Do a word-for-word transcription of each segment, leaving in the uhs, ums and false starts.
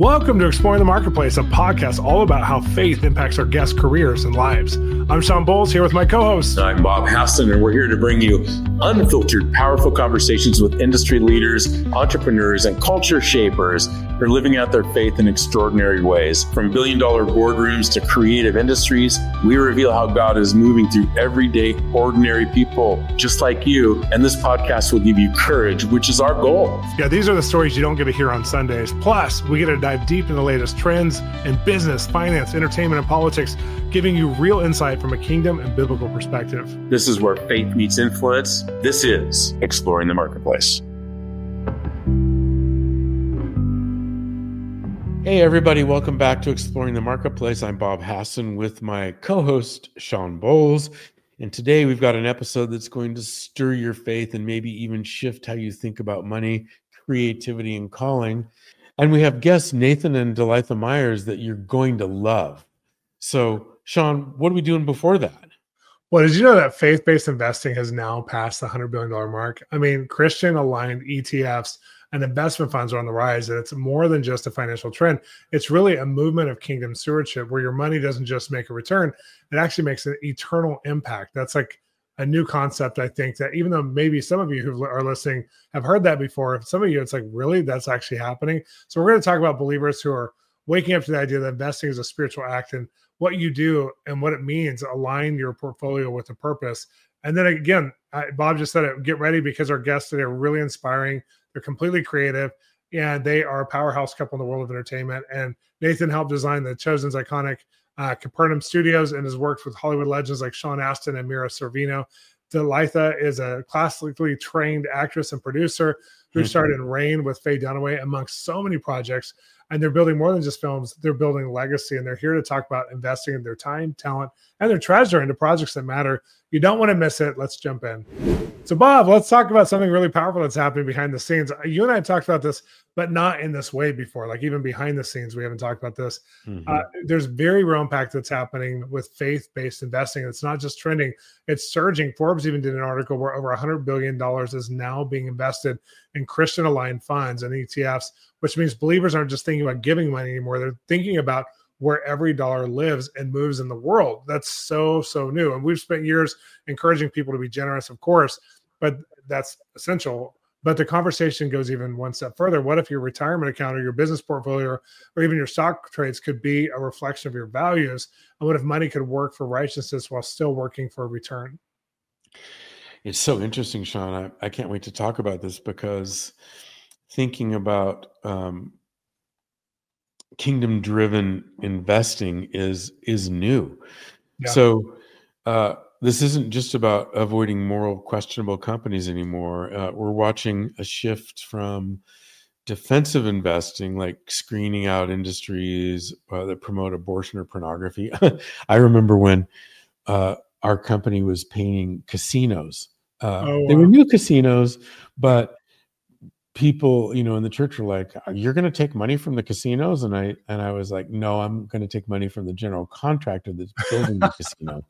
Welcome to Exploring the Marketplace, a podcast all about how faith impacts our guests' careers and lives. I'm Sean Bowles, here with my co-host. I'm Bob Hasson, and we're here to bring you unfiltered, powerful conversations with industry leaders, entrepreneurs, and culture shapers who are living out their faith in extraordinary ways. From billion-dollar boardrooms to creative industries, we reveal how God is moving through everyday, ordinary people just like you, and this podcast will give you courage, which is our goal. Yeah, these are the stories you don't get to hear on Sundays. Plus, we get to dive deep into the latest trends in business, finance, entertainment, and politics, giving you real insight from a kingdom and biblical perspective. This is where faith meets influence. This is Exploring the Marketplace. Hey, everybody. Welcome back to Exploring the Marketplace. I'm Bob Hasson with my co-host, Sean Bowles. And today we've got an episode that's going to stir your faith and maybe even shift how you think about money, creativity, and calling. And we have guests, Nathan and Delitha Myers, that you're going to love. So, Sean, what are we doing before that? Well, did you know that faith-based investing has now passed the one hundred billion dollars mark? I mean, Christian-aligned E T Fs and investment funds are on the rise, and it's more than just a financial trend. It's really a movement of kingdom stewardship where your money doesn't just make a return, it actually makes an eternal impact. That's like a new concept, I think, that even though maybe some of you who are listening have heard that before, some of you, it's like, really, that's actually happening? So we're going to talk about believers who are waking up to the idea that investing is a spiritual act and what you do and what it means, align your portfolio with a purpose. And then again, I, Bob just said it, get ready because our guests today are really inspiring. They're completely creative, and they are a powerhouse couple in the world of entertainment. And Nathan helped design the Chosen's iconic uh, Capernaum Studios and has worked with Hollywood legends like Sean Astin and Mira Sorvino. Delitha is a classically trained actress and producer who mm-hmm. started in Rain with Faye Dunaway, amongst so many projects. And they're building more than just films. They're building legacy, and they're here to talk about investing in their time, talent, and their treasure into projects that matter. You don't want to miss it. Let's jump in. So, Bob, let's talk about something really powerful that's happening behind the scenes. You and I have talked about this, but not in this way before. Like even behind the scenes, we haven't talked about this. Mm-hmm. Uh, there's very real impact that's happening with faith-based investing. It's not just trending, it's surging. Forbes even did an article where over one hundred billion dollars is now being invested in Christian-aligned funds and E T Fs, which means believers aren't just thinking about giving money anymore. They're thinking about where every dollar lives and moves in the world. That's so, so new. And we've spent years encouraging people to be generous, of course, but that's essential. But the conversation goes even one step further. What if your retirement account or your business portfolio or even your stock trades could be a reflection of your values? And what if money could work for righteousness while still working for a return? It's so interesting, Sean. I, I can't wait to talk about this because thinking about um, kingdom-driven investing is is new. Yeah. So uh, this isn't just about avoiding moral questionable companies anymore. Uh, we're watching a shift from defensive investing, like screening out industries uh, that promote abortion or pornography. I remember when uh, our company was painting casinos. Uh, oh, wow. They were new casinos, but people, you know, in the church were like, "You're going to take money from the casinos?" And I and I was like, "No, I'm going to take money from the general contractor that's building the casino."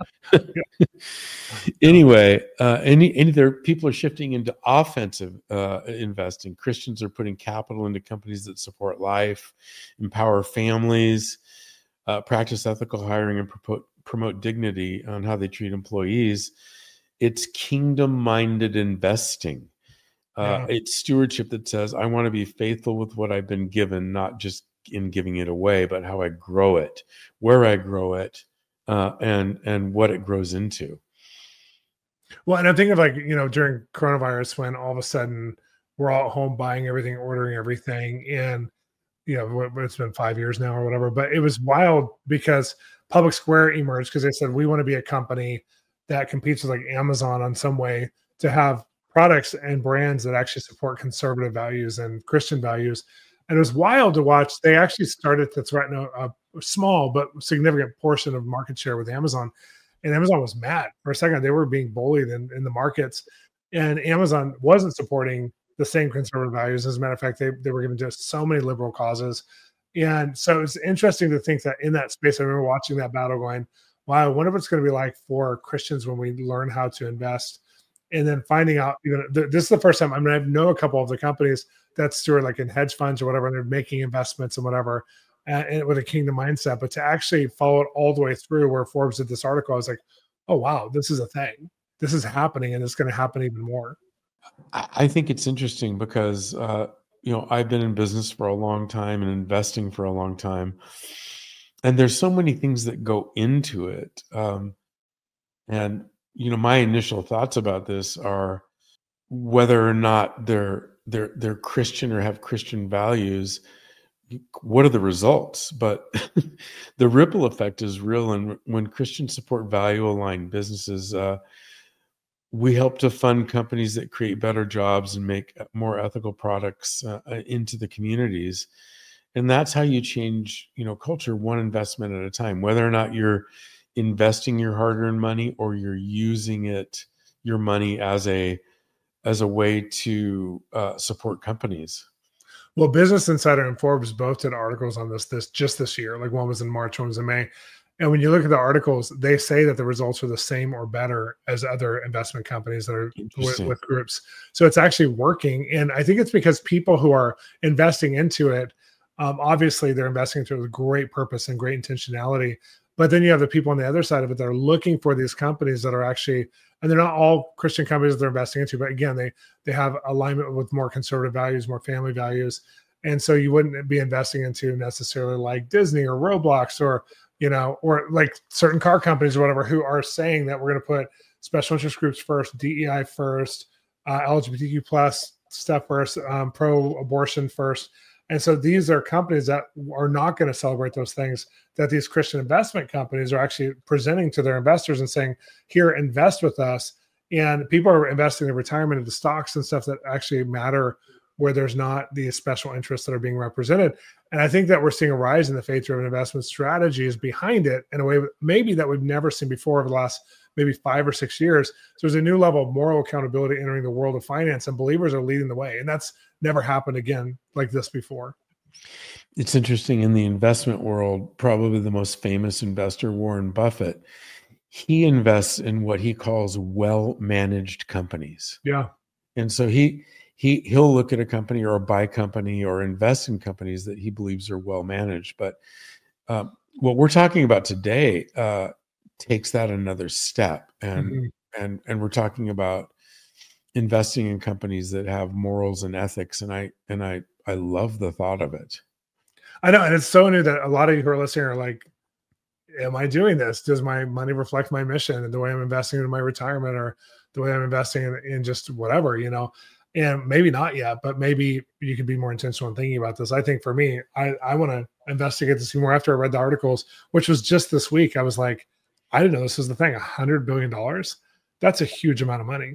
Anyway, uh, any any there people are shifting into offensive uh, investing. Christians are putting capital into companies that support life, empower families, uh, practice ethical hiring, and promote promote dignity on how they treat employees. It's kingdom-minded investing. Uh, yeah. It's stewardship that says, I want to be faithful with what I've been given, not just in giving it away, but how I grow it, where I grow it, uh, and and what it grows into. Well, and I'm thinking of like, you know, during coronavirus when all of a sudden we're all at home buying everything, ordering everything. And, you know, it's been five years now or whatever, but it was wild because Public Square emerged because they said, we want to be a company that competes with like Amazon on some way to have products and brands that actually support conservative values and Christian values. And it was wild to watch. They actually started to threaten a, a small but significant portion of market share with Amazon. And Amazon was mad for a second. They were being bullied in, in the markets. And Amazon wasn't supporting the same conservative values. As a matter of fact, they, they were giving just so many liberal causes. And so it's interesting to think that in that space, I remember watching that battle going, wow, I wonder what it's going to be like for Christians when we learn how to invest. And then finding out, you know, th- this is the first time, I mean, I know a couple of the companies that steward like in hedge funds or whatever, and they're making investments and whatever, and, and with a kingdom mindset. But to actually follow it all the way through, where Forbes did this article, I was like, oh wow, this is a thing. This is happening, and it's going to happen even more. I think it's interesting because uh, you know, I've been in business for a long time and investing for a long time, and there's so many things that go into it. Um, and you know, my initial thoughts about this are whether or not they're they're they're Christian or have Christian values. What are the results? But the ripple effect is real. And when Christians support value aligned businesses, uh, we help to fund companies that create better jobs and make more ethical products uh, into the communities. And that's how you change, you know, culture one investment at a time, whether or not you're investing your hard-earned money or you're using it, your money as a as a way to uh, support companies. Well, Business Insider and Forbes both did articles on this this just this year. Like one was in March, one was in May. And when you look at the articles, they say that the results are the same or better as other investment companies that are with, with groups. So it's actually working. And I think it's because people who are investing into it, um, obviously they're investing into it with great purpose and great intentionality. But then you have the people on the other side of it that are looking for these companies that are actually, and they're not all Christian companies that they're investing into, but again, they they have alignment with more conservative values, more family values. And so you wouldn't be investing into necessarily like Disney or Roblox or, you know, or like certain car companies or whatever who are saying that we're going to put special interest groups first, D E I first, uh, L G B T Q plus stuff first, um, pro-abortion first. And so these are companies that are not going to celebrate those things that these Christian investment companies are actually presenting to their investors and saying, here, invest with us. And people are investing in retirement into stocks and stuff that actually matter where there's not these special interests that are being represented. And I think that we're seeing a rise in the faith-driven investment strategies behind it in a way maybe that we've never seen before over the last maybe five or six years. So there's a new level of moral accountability entering the world of finance, and believers are leading the way. And that's never happened again like this before. It's interesting, in the investment world, probably the most famous investor, Warren Buffett, he invests in what he calls well-managed companies. Yeah. And so he he he'll look at a company or buy a company or invest in companies that he believes are well-managed. But um, what we're talking about today uh, takes that another step. And mm-hmm. and and we're talking about investing in companies that have morals and ethics. And I and I I love the thought of it. I know, and it's so new that a lot of you who are listening are like, am I doing this? Does my money reflect my mission and the way I'm investing in my retirement or the way I'm investing in, in just whatever, you know? And maybe not yet, but maybe you could be more intentional in thinking about this. I think for me, I, I want to investigate this more after I read the articles, which was just this week. I was like, I didn't know this was the thing, one hundred billion dollars. That's a huge amount of money.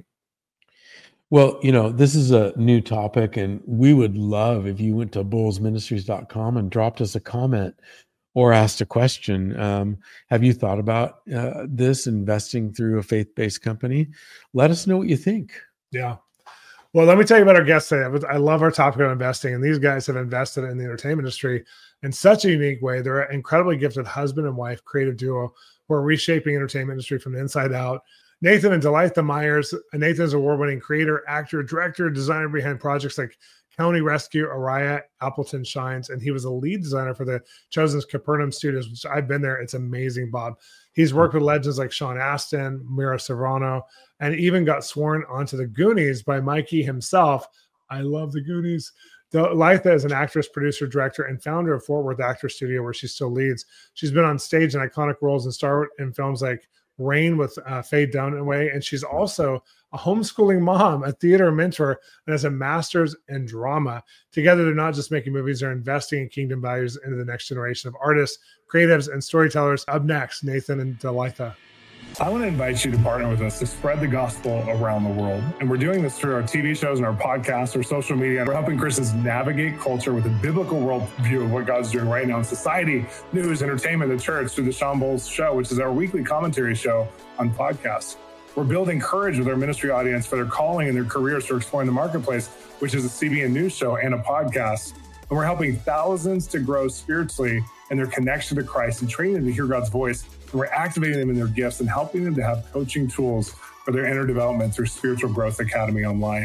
Well, you know, this is a new topic, and we would love if you went to bulls ministries dot com and dropped us a comment or asked a question. Um, have you thought about uh, this, investing through a faith-based company? Let us know what you think. Yeah. Well, let me tell you about our guest today. I love our topic on investing, and these guys have invested in the entertainment industry in such a unique way. They're an incredibly gifted husband and wife creative duo who are reshaping entertainment industry from the inside out. Nathan and Delitha Myers. Nathan is an award-winning creator, actor, director, designer behind projects like County Rescue, Araya, Appleton Shines, and he was a lead designer for the Chosen's Capernaum Studios, which I've been there. It's amazing, Bob. He's worked with legends like Sean Astin, Mira Serrano, and even got sworn onto the Goonies by Mikey himself. I love the Goonies. Delitha is an actress, producer, director, and founder of Fort Worth Actor Studio, where she still leads. She's been on stage in iconic roles and starred in films like Rain with uh, Faye Dunaway, and she's also a homeschooling mom, a theater mentor, and has a master's in drama. Together, they're not just making movies, they're investing in kingdom values into the next generation of artists, creatives, and storytellers. Up next, Nathan and Delitha. I want to invite you to partner with us to spread the gospel around the world. And we're doing this through our T V shows and our podcasts, our social media. We're helping Christians navigate culture with a biblical worldview of what God's doing right now in society, news, entertainment, the church, through the Sean Bowles Show, which is our weekly commentary show on podcasts. We're building courage with our ministry audience for their calling and their careers for exploring the marketplace, which is a C B N News show and a podcast. And we're helping thousands to grow spiritually in their connection to Christ and training them to hear God's voice. And we're activating them in their gifts and helping them to have coaching tools for their inner development through Spiritual Growth Academy online.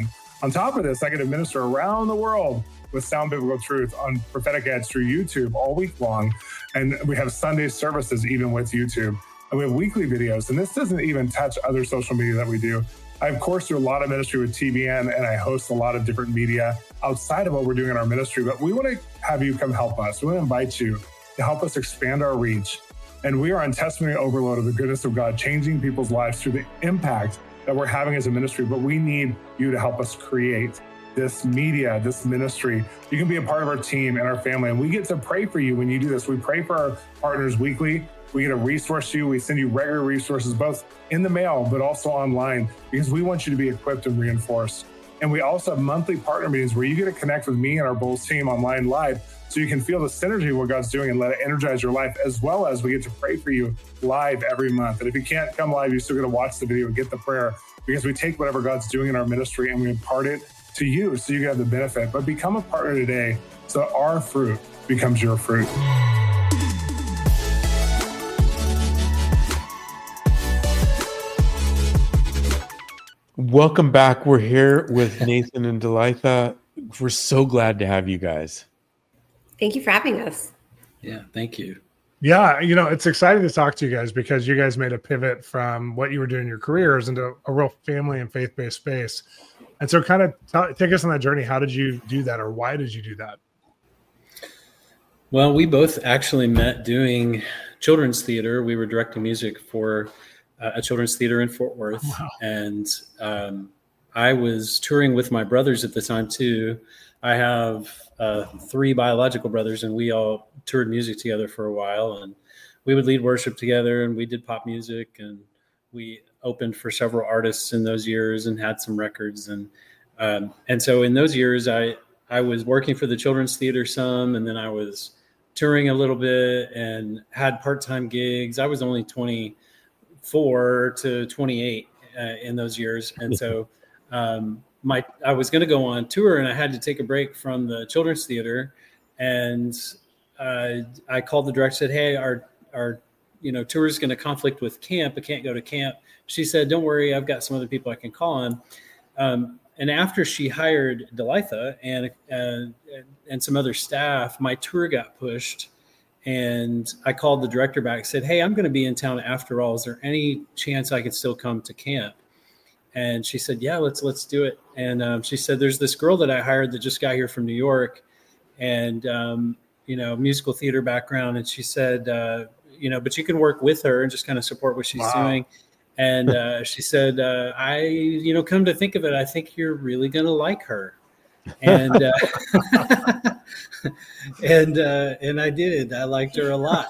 On top of this, I get to minister around the world with sound biblical truth on Prophetic Edge through YouTube all week long. And we have Sunday services even with YouTube. And we have weekly videos. And this doesn't even touch other social media that we do. I, of course, do a lot of ministry with T B N, and I host a lot of different media outside of what we're doing in our ministry. But we want to have you come help us. We want to invite you to help us expand our reach. And we are on testimony overload of the goodness of God, changing people's lives through the impact that we're having as a ministry. But we need you to help us create this media, this ministry. You can be a part of our team and our family, and we get to pray for you when you do this. We pray for our partners weekly. We get to resource you. We send you regular resources, both in the mail, but also online, because we want you to be equipped and reinforced. And we also have monthly partner meetings where you get to connect with me and our Bulls team online live, so you can feel the synergy of what God's doing and let it energize your life, as well as we get to pray for you live every month. And if you can't come live, you're still going to watch the video and get the prayer, because we take whatever God's doing in our ministry and we impart it to you so you can have the benefit. But become a partner today so our fruit becomes your fruit. Welcome back. We're here with Nathan and Delitha. We're so glad to have you guys. Thank you for having us. Yeah, thank you. Yeah, you know, it's exciting to talk to you guys because you guys made a pivot from what you were doing in your careers into a real family and faith-based space. And so kind of t- take us on that journey. How did you do that, or why did you do that? Well, we both actually met doing children's theater. We were directing music for uh, a children's theater in Fort Worth. Wow. And um, I was touring with my brothers at the time too. I have uh, three biological brothers, and we all toured music together for a while. And we would lead worship together, and we did pop music, and we opened for several artists in those years and had some records. And um, and so in those years, I, I was working for the children's theater some, and then I was touring a little bit and had part-time gigs. I was only twenty-four to twenty-eight uh, in those years. And so um, my I was going to go on tour, and I had to take a break from the children's theater. And uh, I called the director, said, hey, our, our you know, tour is going to conflict with camp. I can't go to camp. She said, don't worry, I've got some other people I can call on. Um, and after she hired Delitha and, uh, and some other staff, my tour got pushed. And I called the director back and said, hey, I'm going to be in town after all. Is there any chance I could still come to camp? And she said, yeah, let's, let's do it. And um, she said, there's this girl that I hired that just got here from New York, and, um, you know, musical theater background. And she said, uh, you know, but you can work with her and just kind of support what she's wow. doing. And uh, she said, uh, I, you know, come to think of it, I think you're really going to like her. And, uh, and, uh, and I did, I liked her a lot.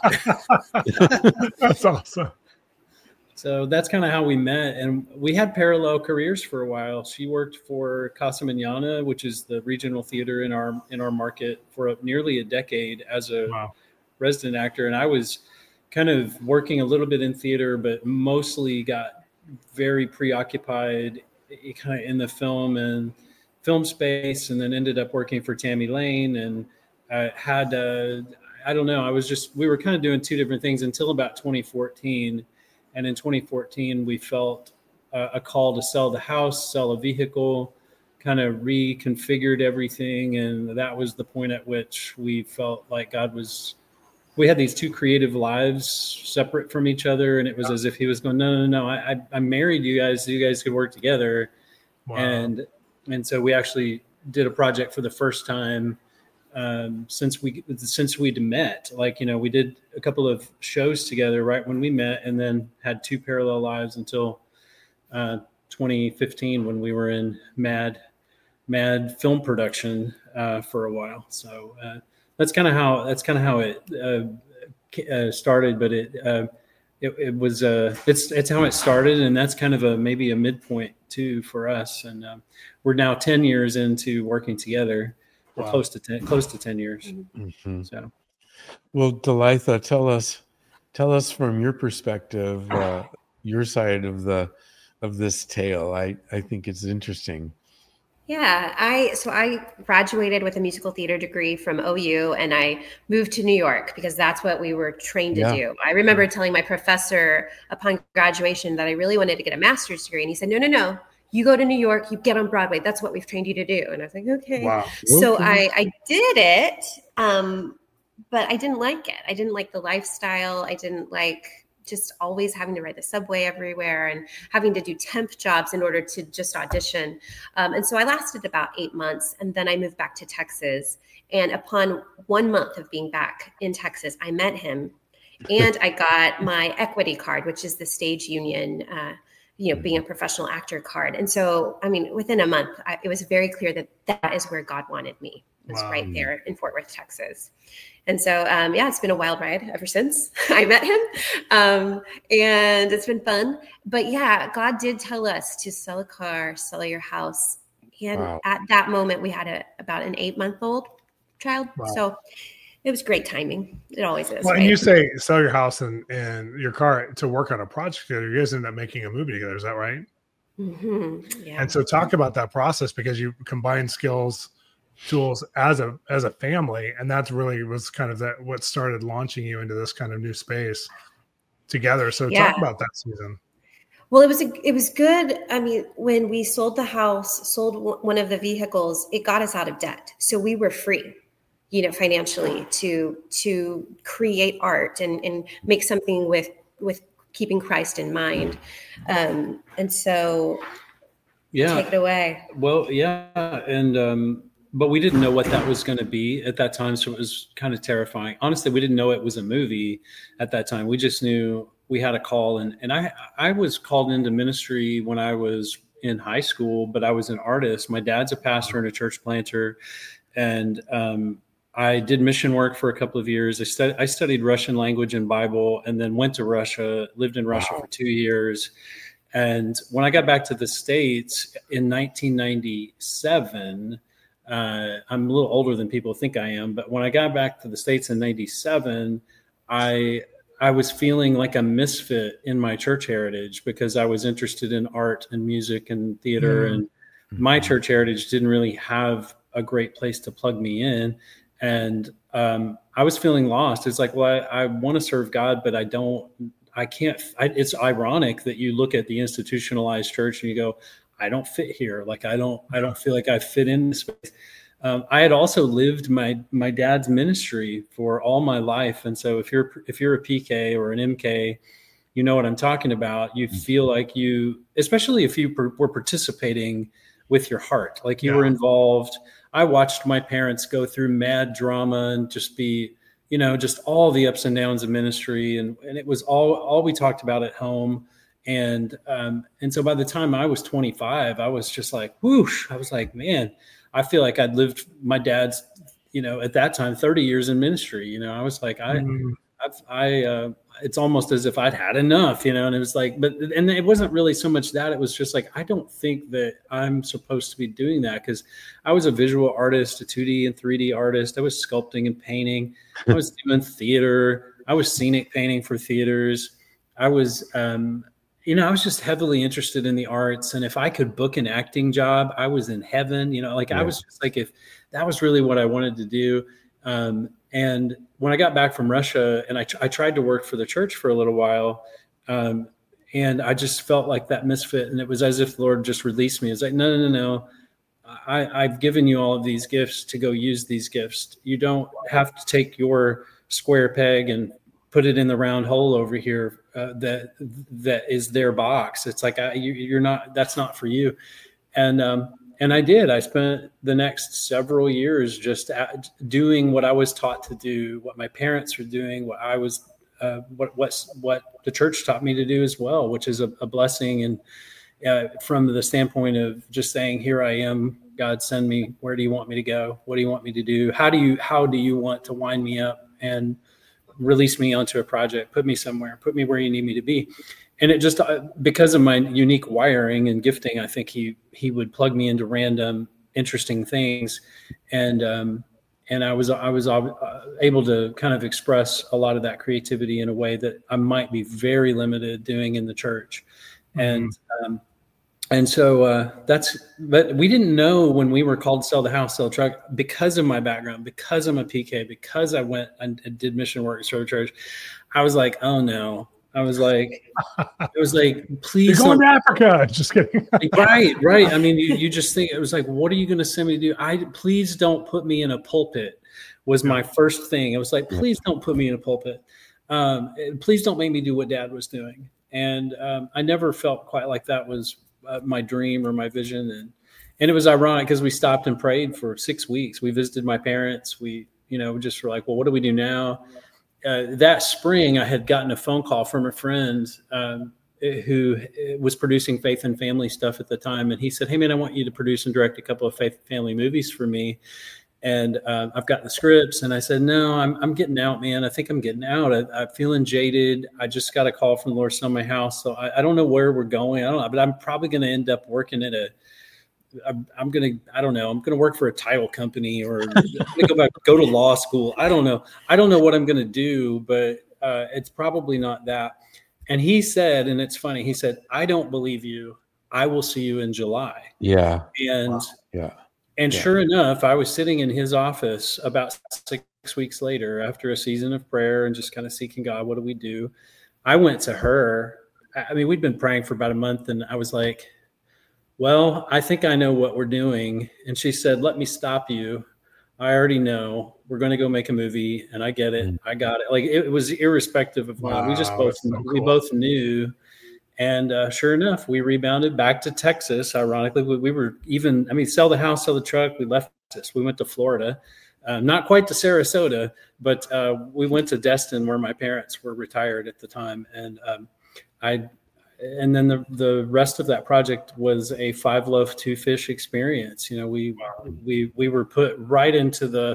That's awesome. So that's kind of how we met. And we had parallel careers for a while. She worked for Casa Mañana, which is the regional theater in our, in our market, for a, nearly a decade as a wow. resident actor. And I was kind of working a little bit in theater, but mostly got very preoccupied kind of in the film and film space, and then ended up working for Tammy Lane. And I had, uh, I don't know, I was just, we were kind of doing two different things until about twenty fourteen. And in twenty fourteen, we felt uh, a call to sell the house, sell a vehicle, kind of reconfigured everything. And that was the point at which we felt like God was, we had these two creative lives separate from each other. And it was yeah. as if he was going, no, no, no, I, I married you guys so you guys could work together. Wow. And, and so we actually did a project for the first time um, since we, since we'd met. Like, you know, we did a couple of shows together right when we met, and then had two parallel lives until uh, twenty fifteen, when we were in Mad, Mad film production uh, for a while. So, uh, That's kind of how that's kind of how it uh, uh, started, but it, uh, it it was uh, it's it's how it started, and that's kind of a maybe a midpoint too for us. And um, we're now ten years into working together, or wow. close to ten close to ten years. Mm-hmm. So, well, Delitha, tell us tell us from your perspective, uh, your side of the of this tale. I I think it's interesting. Yeah, I so I graduated with a musical theater degree from O U, and I moved to New York because that's what we were trained to yeah. do. I remember telling my professor upon graduation that I really wanted to get a master's degree, and he said, no, no, no, you go to New York, you get on Broadway. That's what we've trained you to do. And I was like, okay. Wow. So Okay. I, I did it, um, but I didn't like it. I didn't like the lifestyle. I didn't like just always having to ride the subway everywhere and having to do temp jobs in order to just audition. Um, and so I lasted about eight months and then I moved back to Texas. And upon one month of being back in Texas, I met him and I got my equity card, which is the stage union, uh, you know, being a professional actor card. And so, I mean, within a month, I, it was very clear that that is where God wanted me. It was wow. right there in Fort Worth, Texas. And so, um, yeah, it's been a wild ride ever since I met him. Um, and it's been fun. But yeah, God did tell us to sell a car, sell your house. And wow. at that moment, we had a, about an eight month old child. Wow. So it was great timing. It always is. Well, right? and you say sell your house and, and your car to work on a project together. You guys end up making a movie together. Is that right? Mm-hmm. Yeah. And so talk about that process because you combine skills, tools as a as a family, and that's really was kind of that what started launching you into this kind of new space together. So yeah. talk about that season. Well, it was a, it was good. I mean, when we sold the house, sold one of the vehicles, it got us out of debt, so we were free, you know, financially to to create art and and make something with with keeping Christ in mind. Um, and so, yeah, take it away. Well, yeah, and. Um, But we didn't know what that was going to be at that time. So it was kind of terrifying. Honestly, we didn't know it was a movie at that time. We just knew we had a call. And, and I, I was called into ministry when I was in high school, but I was an artist. My dad's a pastor and a church planter. And um, I did mission work for a couple of years. I, stud- I studied Russian language and Bible and then went to Russia, lived in Russia wow. for two years. And when I got back to the States in nineteen ninety-seven, Uh, I'm a little older than people think I am, but when I got back to the States in ninety-seven, I I was feeling like a misfit in my church heritage because I was interested in art and music and theater, mm-hmm. and my church heritage didn't really have a great place to plug me in. And um, I was feeling lost. It's like, well, I, I want to serve God, but I don't, I can't, I, it's ironic that you look at the institutionalized church and you go, I don't fit here. Like, I don't, I don't feel like I fit in this space. Um, I had also lived my, my dad's ministry for all my life. And so if you're, if you're a P K or an M K, you know what I'm talking about. You feel like you, especially if you per, were participating with your heart, like you yeah. were involved. I watched my parents go through mad drama and just be, you know, just all the ups and downs of ministry. And, and it was all, all we talked about at home. And, um, and so by the time I was twenty-five, I was just like, whoosh, I was like, man, I feel like I'd lived my dad's, you know, at that time, thirty years in ministry. You know, I was like, I, mm. I've, I, uh, it's almost as if I'd had enough, you know, and it was like, but, and it wasn't really so much that, it was just like, I don't think that I'm supposed to be doing that, because I was a visual artist, a two D and three D artist. I was sculpting and painting. I was doing theater. I was scenic painting for theaters. I was, um, you know, I was just heavily interested in the arts. And if I could book an acting job, I was in heaven, you know, like yeah. I was just like, if that was really what I wanted to do. Um, and when I got back from Russia and I, I tried to work for the church for a little while, um, and I just felt like that misfit. And it was as if the Lord just released me. It's like, no, no, no, no. I, I've given you all of these gifts to go use these gifts. You don't have to take your square peg and put it in the round hole over here. Uh, that that is their box. It's like I, you, you're not. That's not for you. And um, and I did. I spent the next several years just at, doing what I was taught to do, what my parents were doing, what I was, uh, what what's what the church taught me to do as well, which is a, a blessing. And uh, from the standpoint of just saying, "Here I am, God, send me. Where do you want me to go? What do you want me to do? How do you how do you want to wind me up and release me onto a project, put me somewhere, put me where you need me to be." And it just, uh, because of my unique wiring and gifting, I think he, he would plug me into random, interesting things. And, um, and I was, I was uh, able to kind of express a lot of that creativity in a way that I might be very limited doing in the church. Mm-hmm. And, um, And so uh, that's, but we didn't know when we were called to sell the house, sell the truck, because of my background, because I'm a P K, because I went and did mission work at Serve Church. I was like, oh no, I was like, it was like, please. You're going to Africa. Just kidding. Right, right. I mean, you, you just think, it was like, what are you going to send me to do? I please don't put me in a pulpit was my first thing. It was like, please don't put me in a pulpit. Um, please don't make me do what Dad was doing. And um, I never felt quite like that was uh, my dream or my vision. And and it was ironic because we stopped and prayed for six weeks. We visited my parents. We, you know, just were like, well, what do we do now? Uh, that spring, I had gotten a phone call from a friend um, who was producing Faith and Family stuff at the time. And he said, hey, man, I want you to produce and direct a couple of Faith and Family movies for me. And uh, I've gotten the scripts. And I said, no, I'm I'm getting out, man. I think I'm getting out. I, I'm feeling jaded. I just got a call from the Lord on my house. So I, I don't know where we're going. I don't know, but I'm probably going to end up working at a, I'm, I'm going to, I don't know, I'm going to work for a title company or go back, go to law school. I don't know. I don't know what I'm going to do, but uh, it's probably not that. And he said, and it's funny, he said, I don't believe you. I will see you in July. Yeah. And, wow. yeah. And yeah. sure enough, I was sitting in his office about six weeks later after a season of prayer and just kind of seeking God, what do we do? I went to her. I mean, we'd been praying for about a month and I was like, well, I think I know what we're doing. And she said, let me stop you. I already know we're going to go make a movie and I get it. I got it. Like it was irrespective of what wow, we just both, so cool. we both knew. And uh, sure enough, we rebounded back to Texas. Ironically, we, we were even, I mean, sell the house, sell the truck. We left Texas. We went to Florida, uh, not quite to Sarasota, but uh, we went to Destin where my parents were retired at the time. And um, I, And then the, the rest of that project was a five loaf, two fish experience. You know, we we we were put right into the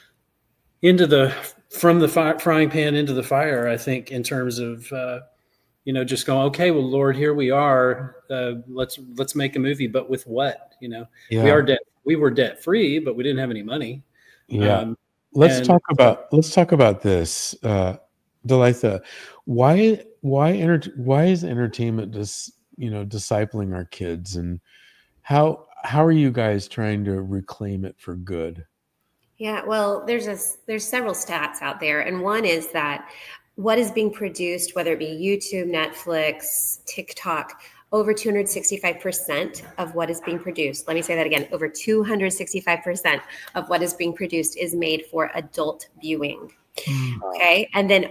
into the from the fi- frying pan into the fire. I think in terms of uh, you know just going, okay, well, Lord, here we are. Uh, let's let's make a movie, but with what? You know, yeah. we are debt we were debt free, but we didn't have any money. Yeah. Um, let's and, talk about let's talk about this, uh, Delitha. Why? Why enter, Why is entertainment just you know discipling our kids, and how how are you guys trying to reclaim it for good? Yeah, well, there's a, there's several stats out there, and one is that what is being produced, whether it be YouTube, Netflix, TikTok, over two hundred sixty-five percent of what is being produced. Let me say that again: over two hundred sixty-five percent of what is being produced is made for adult viewing. Mm. Okay, and then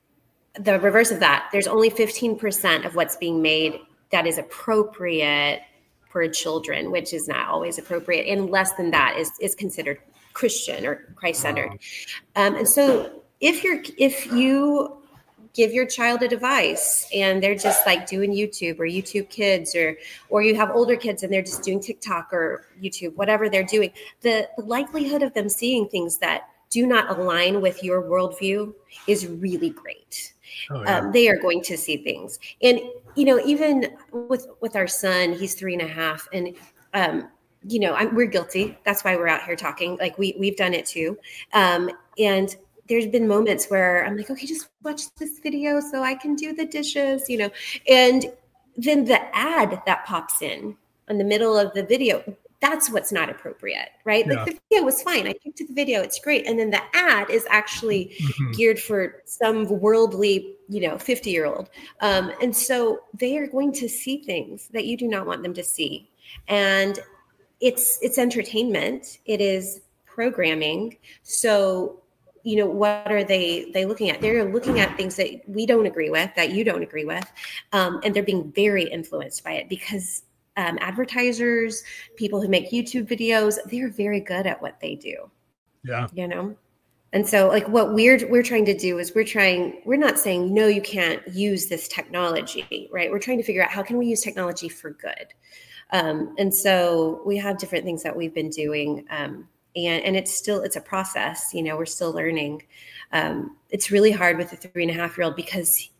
the reverse of that, there's only fifteen percent of what's being made that is appropriate for children, which is not always appropriate. And less than that is, is considered Christian or Christ-centered. Wow. Um, and so if you're, if you give your child a device and they're just like doing YouTube or YouTube Kids, or, or you have older kids and they're just doing TikTok or YouTube, whatever they're doing, the, the likelihood of them seeing things that do not align with your worldview is really great. Oh, yeah. um, they are going to see things. And, you know, even with, with our son, he's three and a half and, um, you know, I'm, we're guilty. That's why we're out here talking. Like we, we've done it too. Um, and there's been moments where I'm like, okay, just watch this video so I can do the dishes, you know, and then the ad that pops in in the middle of the video, that's what's not appropriate, right? Yeah. Like the video was fine. I clicked to the video. It's great. And then the ad is actually mm-hmm. geared for some worldly, you know, fifty year old. Um, and so they are going to see things that you do not want them to see. And it's, it's entertainment. It is programming. So, you know, what are they, they looking at? They're looking at things that we don't agree with, that you don't agree with. Um, and they're being very influenced by it because Um, advertisers, people who make YouTube videos, they're very good at what they do. Yeah. You know? And so like what we're, we're trying to do is we're trying, we're not saying, no, you can't use this technology, right? We're trying to figure out how can we use technology for good? Um, and so we have different things that we've been doing. Um, and, and it's still, it's a process, you know, we're still learning. Um, it's really hard with a three and a half year old because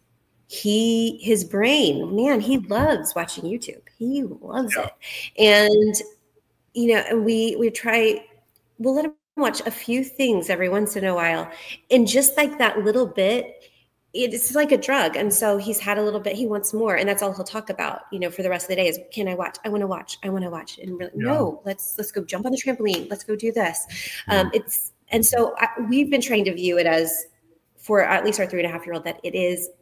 he, his brain, man, he loves watching YouTube. He loves yeah. it. And, you know, and we, we try, we'll let him watch a few things every once in a while. And just like that little bit, it's like a drug. And so he's had a little bit, he wants more. And that's all he'll talk about, you know, for the rest of the day is, can I watch? I want to watch. I want to watch. And really, yeah. no, let's, let's go jump on the trampoline. Let's go do this. Mm-hmm. Um, it's, and so I, we've been trying to view it as, for at least our three and a half year old, that it is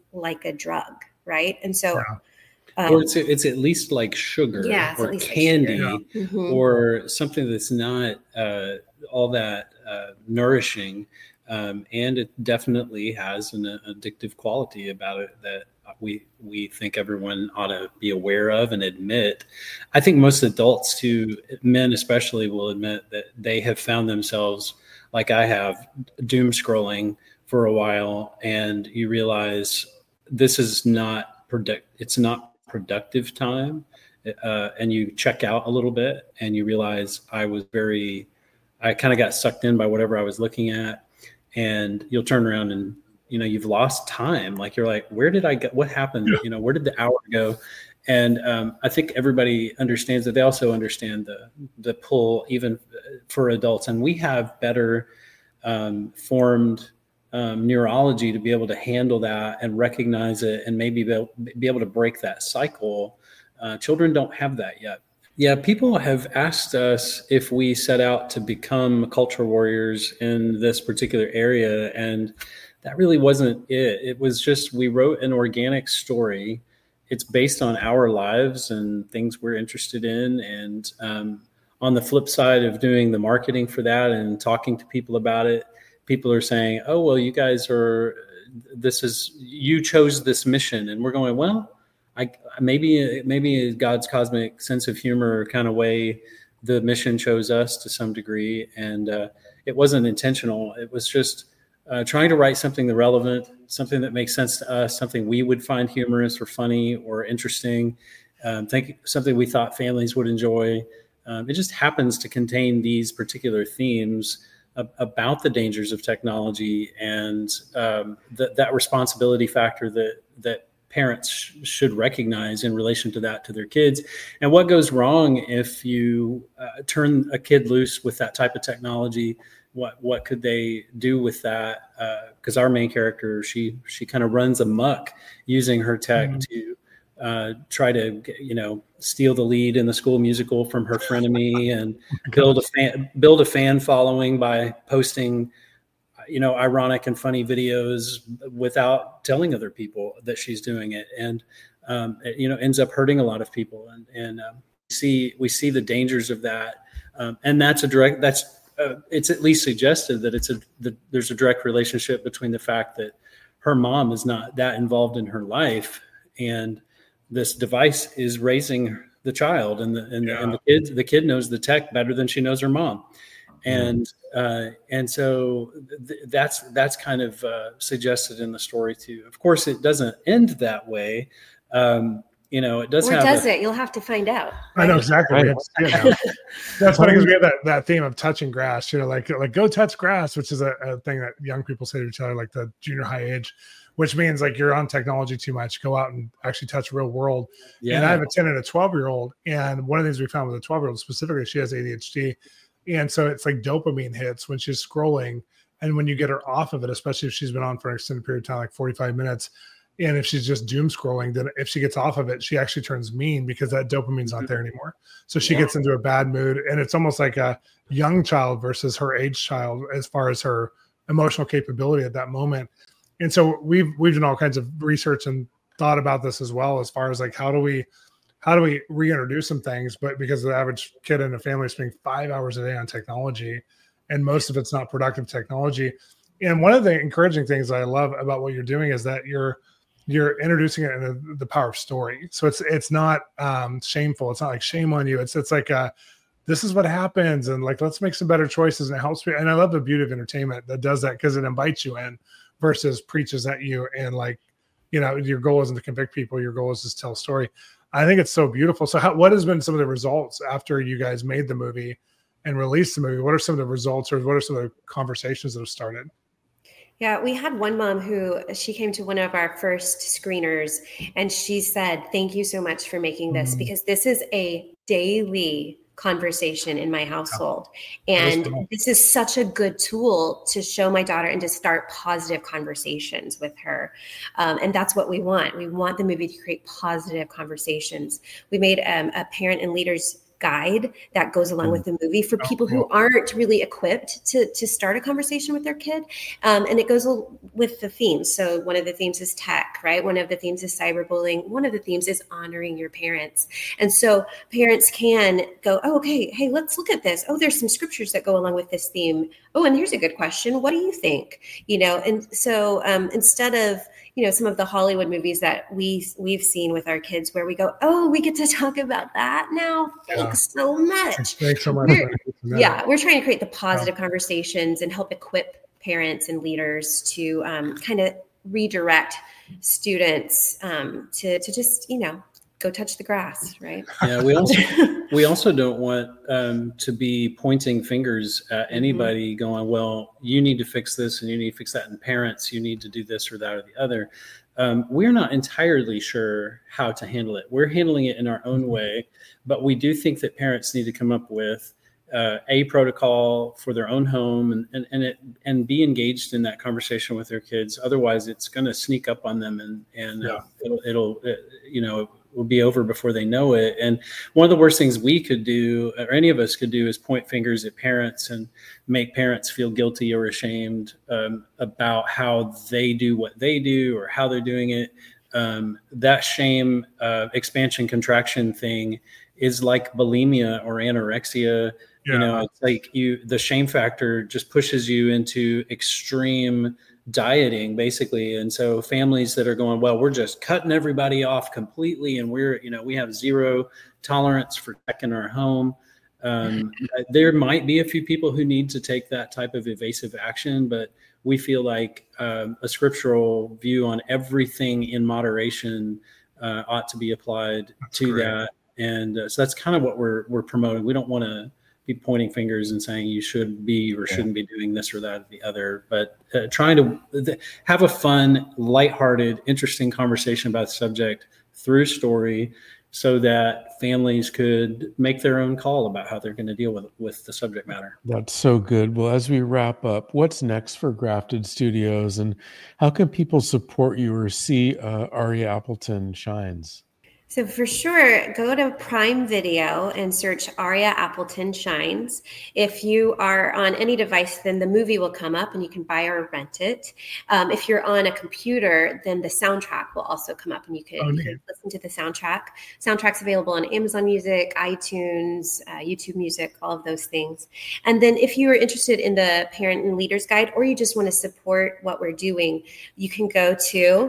like a drug, right? And so, Yeah. um, or it's it's at least like sugar Yeah, it's or at least like candy sugar. Yeah. Mhm. or something that's not uh, all that uh, nourishing, um, and it definitely has an addictive quality about it that we we think everyone ought to be aware of and admit. I think most adults, too, men especially, will admit that they have found themselves, like I have, doom scrolling for a while, and you realize this is not product. It's not productive time, uh, and you check out a little bit, and you realize I was very, I kind of got sucked in by whatever I was looking at, and you'll turn around and you know you've lost time. Like you're like, where did I get? What happened? Yeah. You know, where did the hour go? And um, I think everybody understands that. They also understand the the pull, even for adults, and we have better um, formed um, neurology to be able to handle that and recognize it, and maybe be able, be able to break that cycle. Uh, children don't have that yet. Yeah, people have asked us if we set out to become culture warriors in this particular area, and that really wasn't it. It was just we wrote an organic story. It's based on our lives and things we're interested in. And um, on the flip side of doing the marketing for that and talking to people about it, people are saying, oh, well, you guys are, this is, you chose this mission. And we're going, well, I maybe, maybe God's cosmic sense of humor kind of way the mission chose us to some degree. And uh, it wasn't intentional. It was just uh, trying to write something relevant, something that makes sense to us, something we would find humorous or funny or interesting, um, think something we thought families would enjoy. Um, it just happens to contain these particular themes ab- about the dangers of technology and um, th- that responsibility factor that that parents sh- should recognize in relation to that to their kids, and what goes wrong if you uh, turn a kid loose with that type of technology. What what could they do with that? Because uh, our main character, she she kind of runs amok using her tech mm-hmm. to uh, try to you know steal the lead in the School Musical from her frenemy and build a fan build a fan following by posting you know ironic and funny videos without telling other people that she's doing it, and um, it, you know ends up hurting a lot of people, and and um, see we see the dangers of that, um, and that's a direct that's. Uh, it's at least suggested that it's a the, there's a direct relationship between the fact that her mom is not that involved in her life, and this device is raising the child, and the and, yeah. the, and the kid the kid knows the tech better than she knows her mom, and uh, and so th- that's that's kind of uh, suggested in the story too. Of course, it doesn't end that way. Um, You know, it does or have does a, it? You'll have to find out. Right? I know exactly. Right. We have to see it now. That's funny because we have that, that theme of touching grass, you know, like like go touch grass, which is a, a thing that young people say to each other, like the junior high age, which means like you're on technology too much. Go out and actually touch real world. Yeah. And I have a ten and a twelve year old, and one of the things we found with a twelve year old specifically, she has A D H D, and so it's like dopamine hits when she's scrolling, and when you get her off of it, especially if she's been on for an extended period of time, like forty-five minutes. And if she's just doom scrolling, then if she gets off of it, she actually turns mean because that dopamine's not there anymore. So she yeah. gets into a bad mood, and it's almost like a young child versus her age child as far as her emotional capability at that moment. And so we've we've done all kinds of research and thought about this as well, as far as like how do we how do we reintroduce some things, but because the average kid in a family is spending five hours a day on technology, and most of it's not productive technology. And one of the encouraging things I love about what you're doing is that you're you're introducing it in the, the power of story. So it's, it's not um, shameful. It's not like shame on you. It's, it's like, uh, this is what happens. And like, let's make some better choices. And it helps me. And I love the beauty of entertainment that does that, because it invites you in versus preaches at you. And like, you know, your goal isn't to convict people. Your goal is to tell a story. I think it's so beautiful. So how, what has been some of the results after you guys made the movie and released the movie? What are some of the results, or what are some of the conversations that have started? Yeah, we had one mom who, she came to one of our first screeners, and she said, thank you so much for making this, mm-hmm. because this is a daily conversation in my household. And cool. This is such a good tool to show my daughter and to start positive conversations with her. Um, and that's what we want. We want the movie to create positive conversations. We made um, a parent and leaders guide that goes along with the movie for people who aren't really equipped to, to start a conversation with their kid. Um, and it goes with the themes. So one of the themes is tech, right? One of the themes is cyberbullying. One of the themes is honoring your parents. And so parents can go, oh, okay, hey, let's look at this. Oh, there's some scriptures that go along with this theme. Oh, and here's a good question. What do you think? You know, and so um, instead of, you know, some of the Hollywood movies that we we've seen with our kids where we go, oh, we get to talk about that now. Thanks yeah. so much. Thanks so much. We're, yeah, we're trying to create the positive yeah. conversations and help equip parents and leaders to um, kind of redirect students um, to to just, you know, go touch the grass, right? Yeah, we also we also don't want um, to be pointing fingers at anybody mm-hmm. going, well, you need to fix this and you need to fix that. And parents, you need to do this or that or the other. Um, we're not entirely sure how to handle it. We're handling it in our own way, but we do think that parents need to come up with uh, a protocol for their own home and and and, it, and be engaged in that conversation with their kids. Otherwise, it's going to sneak up on them and and yeah. uh, it'll, it'll uh, you know. will be over before they know it. And one of the worst things we could do, or any of us could do, is point fingers at parents and make parents feel guilty or ashamed um, about how they do what they do or how they're doing it. Um, that shame, uh, expansion, contraction thing is like bulimia or anorexia. Yeah. You know, it's like you, the shame factor just pushes you into extreme dieting basically. And so families that are going, well, we're just cutting everybody off completely. And we're, you know, we have zero tolerance for tech in our home. Um, there might be a few people who need to take that type of evasive action, but we feel like um, a scriptural view on everything in moderation uh, ought to be applied that's to great. that. And uh, so that's kind of what we're, we're promoting. We don't want to be pointing fingers and saying you should be or shouldn't be doing this or that or the other, but uh, trying to th- have a fun, lighthearted, interesting conversation about the subject through story so that families could make their own call about how they're going to deal with with the subject matter. That's so good. Well, as we wrap up, what's next for Grafted Studios and how can people support you or see uh, Aria Appleton Shines? So for sure, go to Prime Video and search Aria Appleton Shines. If you are on any device, then the movie will come up and you can buy or rent it. Um, if you're on a computer, then the soundtrack will also come up and you can, oh, you can listen to the soundtrack. Soundtrack's available on Amazon Music, iTunes, uh, YouTube Music, all of those things. And then if you are interested in the Parent and Leaders Guide, or you just want to support what we're doing, you can go to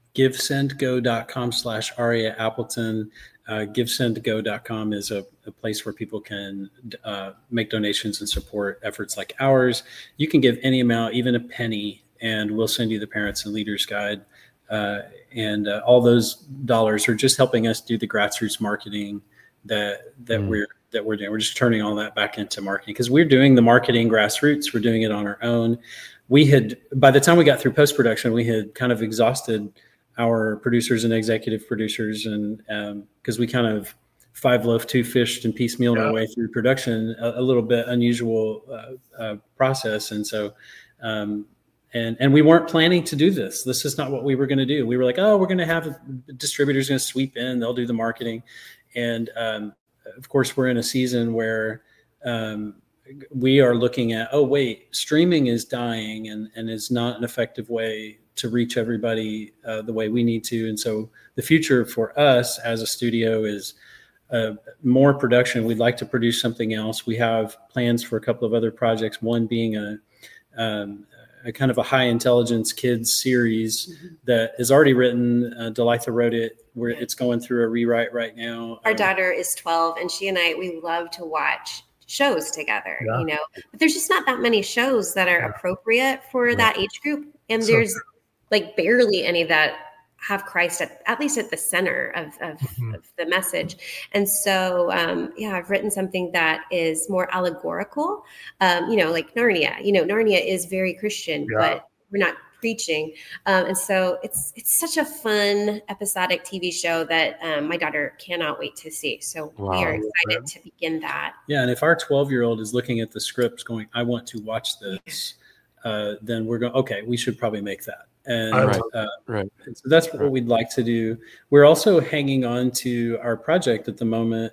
givesendgo.com slash Aria Appleton. Uh, givesendgo dot com is a, a place where people can uh, make donations and support efforts like ours. You can give any amount, even a penny, and we'll send you the Parents and Leaders Guide. Uh, and uh, all those dollars are just helping us do the grassroots marketing that that mm. we're that we're doing. We're just turning all that back into marketing because we're doing the marketing grassroots. We're doing it on our own. We had, by the time we got through post-production, we had kind of exhausted our producers and executive producers, and because um, we kind of five loaf, two fished and piecemealed yeah. our way through production, a, a little bit unusual uh, uh, process. And so, um, and and we weren't planning to do this. This is not what we were going to do. We were like, oh, we're going to have distributors going to sweep in, they'll do the marketing. And um, of course, we're in a season where um, we are looking at, oh, wait, streaming is dying and, and is not an effective way to reach everybody uh, the way we need to. And so the future for us as a studio is uh, more production. We'd like to produce something else. We have plans for a couple of other projects, one being a, um, a kind of a high intelligence kids series mm-hmm. that is already written. Uh, Delitha wrote it. Where it's going through a rewrite right now. Our um, daughter is twelve and she and I, we love to watch shows together, yeah. you know, but there's just not that many shows that are appropriate for right. that age group. And so there's true. like barely any that have Christ at, at least at the center of, of, mm-hmm. of the message. And so, um, yeah, I've written something that is more allegorical, um, you know, like Narnia, you know, Narnia is very Christian, yeah. but we're not preaching. Um, and so it's, it's such a fun episodic T V show that um, my daughter cannot wait to see. So wow. we are excited to begin that. Yeah. And if our twelve year old is looking at the scripts going, I want to watch this, uh, then we're going, okay, we should probably make that. And right. Uh, right. so that's what right. we'd like to do. We're also hanging on to our project at the moment.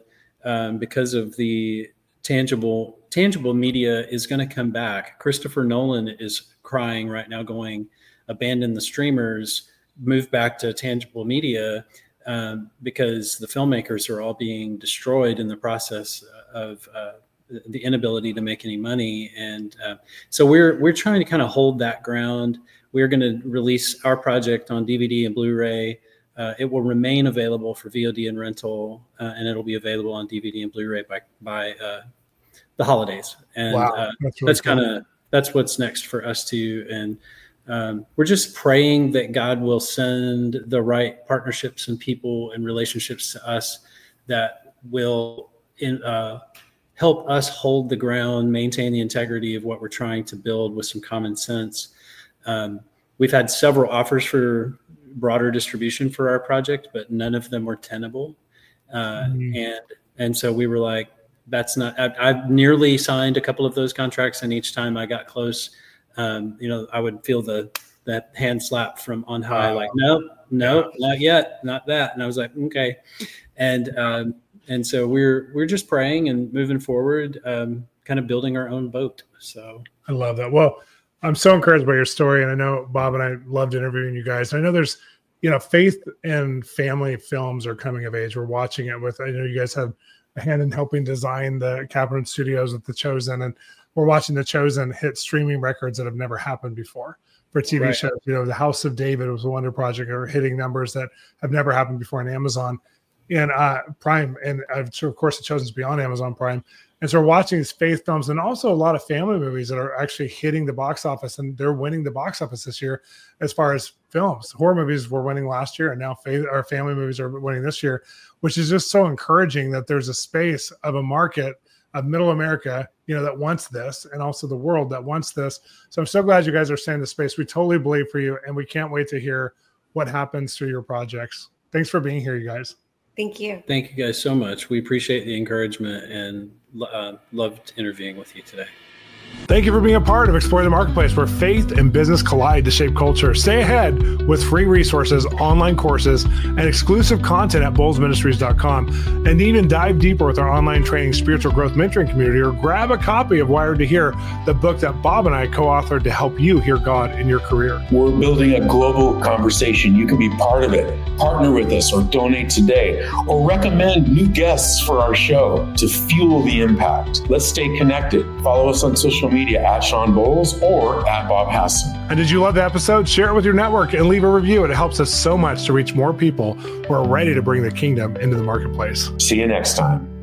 um, because of the tangible tangible media is going to come back. Christopher Nolan is crying right now, going, abandon the streamers, move back to tangible media, um, because the filmmakers are all being destroyed in the process of uh, the inability to make any money. And uh, so we're we're trying to kind of hold that ground. We're going to release our project on D V D and Blu-ray. Uh, it will remain available for V O D and rental, uh, and it'll be available on D V D and Blu-ray by by uh, the holidays. And wow, uh, that's, really that's kind of that's what's next for us too. And um, we're just praying that God will send the right partnerships and people and relationships to us that will in, uh, help us hold the ground, maintain the integrity of what we're trying to build with some common sense. Um, we've had several offers for broader distribution for our project, but none of them were tenable. Uh, mm-hmm. And and so we were like, that's not, I, I've nearly signed a couple of those contracts, and each time I got close, um, you know, I would feel the that hand slap from on high, wow. like, no, no, not yet, not that. And I was like, okay. And um, and so we're we're just praying and moving forward, um, kind of building our own boat. So I love that. Well, I'm so encouraged by your story, and I know Bob and I loved interviewing you guys. I know there's, you know, faith and family films are coming of age. We're watching it with, I know you guys have a hand in helping design the Capricorn Studios with The Chosen, and we're watching The Chosen hit streaming records that have never happened before for T V right. shows. You know, The House of David was a Wonder Project, or hitting numbers that have never happened before on Amazon and uh, Prime, and uh, so of course The Chosen's beyond Amazon Prime. And so we're watching these faith films, and also a lot of family movies that are actually hitting the box office, and they're winning the box office this year as far as films. Horror movies were winning last year, and now faith, our family movies are winning this year, which is just so encouraging that there's a space of a market of middle America, you know, that wants this, and also the world that wants this. So I'm so glad you guys are staying in the space. We totally believe for you, and we can't wait to hear what happens through your projects. Thanks for being here, you guys. Thank you. Thank you guys so much. We appreciate the encouragement, and uh, loved interviewing with you today. Thank you for being a part of Explore the Marketplace, where faith and business collide to shape culture. Stay ahead with free resources, online courses, and exclusive content at bowles ministries dot com. And even dive deeper with our online training, spiritual growth mentoring community, or grab a copy of Wired to Hear, the book that Bob and I co-authored to help you hear God in your career. We're building a global conversation. You can be part of it. Partner with us, or donate today, or recommend new guests for our show to fuel the impact. Let's stay connected. Follow us on social media at Sean Bowles or at Bob Hasson. And did you love the episode? Share it with your network and leave a review. It helps us so much to reach more people who are ready to bring the kingdom into the marketplace. See you next time.